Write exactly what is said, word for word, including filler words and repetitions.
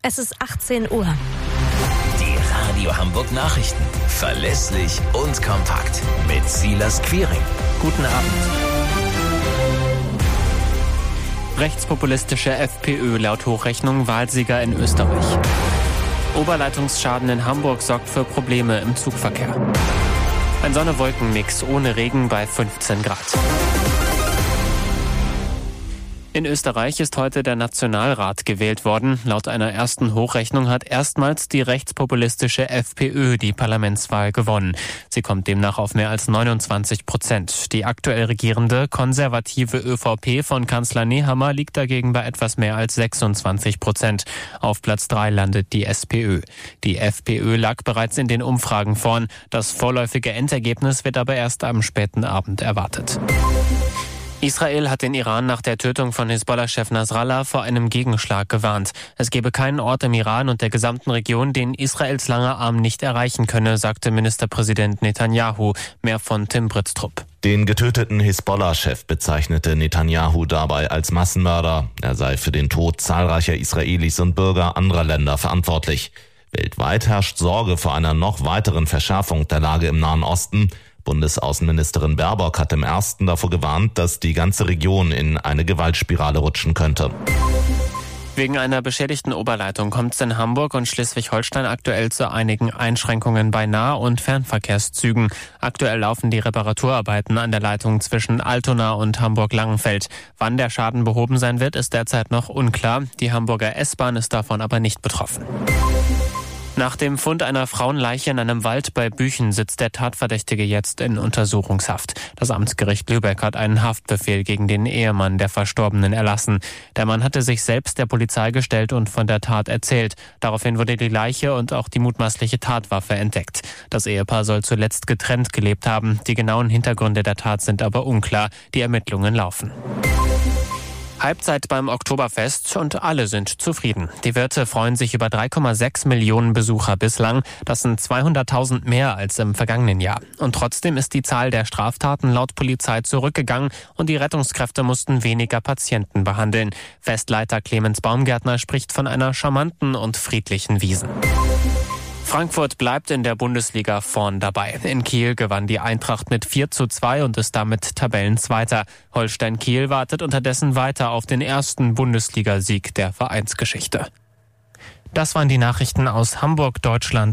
Es ist achtzehn Uhr. Die Radio Hamburg Nachrichten. Verlässlich und kompakt. Mit Silas Quiring. Guten Abend. Rechtspopulistische FPÖ laut Hochrechnung Wahlsieger in Österreich. Oberleitungsschaden in Hamburg sorgt für Probleme im Zugverkehr. Ein Sonne-Wolken-Mix ohne Regen bei fünfzehn Grad. In Österreich ist heute der Nationalrat gewählt worden. Laut einer ersten Hochrechnung hat erstmals die rechtspopulistische FPÖ die Parlamentswahl gewonnen. Sie kommt demnach auf mehr als neunundzwanzig Prozent. Die aktuell regierende konservative ÖVP von Kanzler Nehammer liegt dagegen bei etwas mehr als sechsundzwanzig Prozent. Auf Platz drei landet die SPÖ. Die FPÖ lag bereits in den Umfragen vorn. Das vorläufige Endergebnis wird aber erst am späten Abend erwartet. Israel hat den Iran nach der Tötung von Hisbollah-Chef Nasrallah vor einem Gegenschlag gewarnt. Es gebe keinen Ort im Iran und der gesamten Region, den Israels langer Arm nicht erreichen könne, sagte Ministerpräsident Netanyahu. Mehr von Tim Britztrup. Den getöteten Hisbollah-Chef bezeichnete Netanyahu dabei als Massenmörder. Er sei für den Tod zahlreicher Israelis und Bürger anderer Länder verantwortlich. Weltweit herrscht Sorge vor einer noch weiteren Verschärfung der Lage im Nahen Osten. Bundesaußenministerin Baerbock hat im ersten davor gewarnt, dass die ganze Region in eine Gewaltspirale rutschen könnte. Wegen einer beschädigten Oberleitung kommt es in Hamburg und Schleswig-Holstein aktuell zu einigen Einschränkungen bei Nah- und Fernverkehrszügen. Aktuell laufen die Reparaturarbeiten an der Leitung zwischen Altona und Hamburg-Langenfeld. Wann der Schaden behoben sein wird, ist derzeit noch unklar. Die Hamburger S-Bahn ist davon aber nicht betroffen. Nach dem Fund einer Frauenleiche in einem Wald bei Büchen sitzt der Tatverdächtige jetzt in Untersuchungshaft. Das Amtsgericht Lübeck hat einen Haftbefehl gegen den Ehemann der Verstorbenen erlassen. Der Mann hatte sich selbst der Polizei gestellt und von der Tat erzählt. Daraufhin wurde die Leiche und auch die mutmaßliche Tatwaffe entdeckt. Das Ehepaar soll zuletzt getrennt gelebt haben. Die genauen Hintergründe der Tat sind aber unklar. Die Ermittlungen laufen. Halbzeit beim Oktoberfest und alle sind zufrieden. Die Wirte freuen sich über drei Komma sechs Millionen Besucher bislang. Das sind zweihunderttausend mehr als im vergangenen Jahr. Und trotzdem ist die Zahl der Straftaten laut Polizei zurückgegangen und die Rettungskräfte mussten weniger Patienten behandeln. Festleiter Clemens Baumgärtner spricht von einer charmanten und friedlichen Wiesn. Frankfurt bleibt in der Bundesliga vorn dabei. In Kiel gewann die Eintracht mit vier zu zwei und ist damit Tabellenzweiter. Holstein Kiel wartet unterdessen weiter auf den ersten Bundesligasieg der Vereinsgeschichte. Das waren die Nachrichten aus Hamburg, Deutschland